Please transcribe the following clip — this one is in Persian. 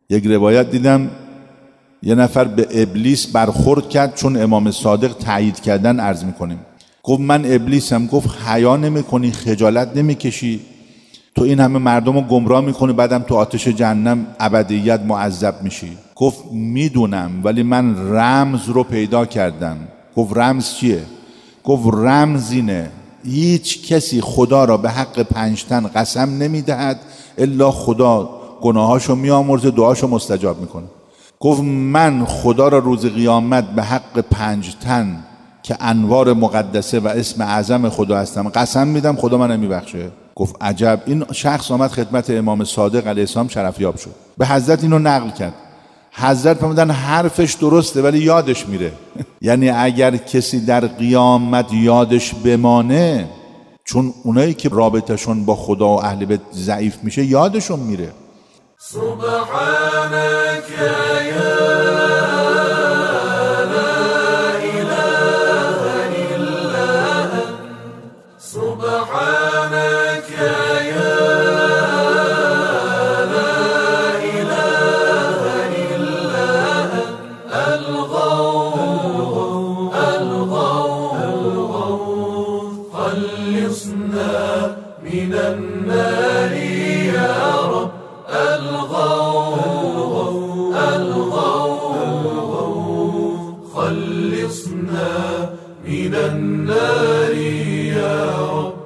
یک روایت دیدم یه نفر به ابلیس برخورد کرد، چون امام صادق تایید کردن عرض میکنیم. گفت من ابلیسم. گفت حیا نمیکنی، خجالت نمیکشی؟ تو این همه مردم رو گمراه میکنی، بعدم تو آتش جهنم ابدیت معذب میشی. گفت میدونم، ولی من رمز رو پیدا کردم. گفت رمز چیه؟ گفت رمز اینه هیچ کسی خدا را به حق 5 تن قسم نمیدهد الا خدا گناهاشو میامرزه، دعاشو مستجاب میکنه. گفت من خدا را روز قیامت به حق 5 تن که انوار مقدسه و اسم اعظم خدا هستم قسم میدم، خدا من میبخشه. گفت عجب. این شخص آمد خدمت امام صادق علیه السلام، شرفیاب شد. به حضرت اینو نقل کرد. حضرت فرمودن حرفش درسته ولی یادش میره. یعنی اگر کسی در قیامت یادش بمانه، چون اونایی که رابطهشون با خدا و اهل بیت ضعیف میشه یادشون میره. سبحانك یا من النار يا رب الغوث خلصنا من النار يا رب.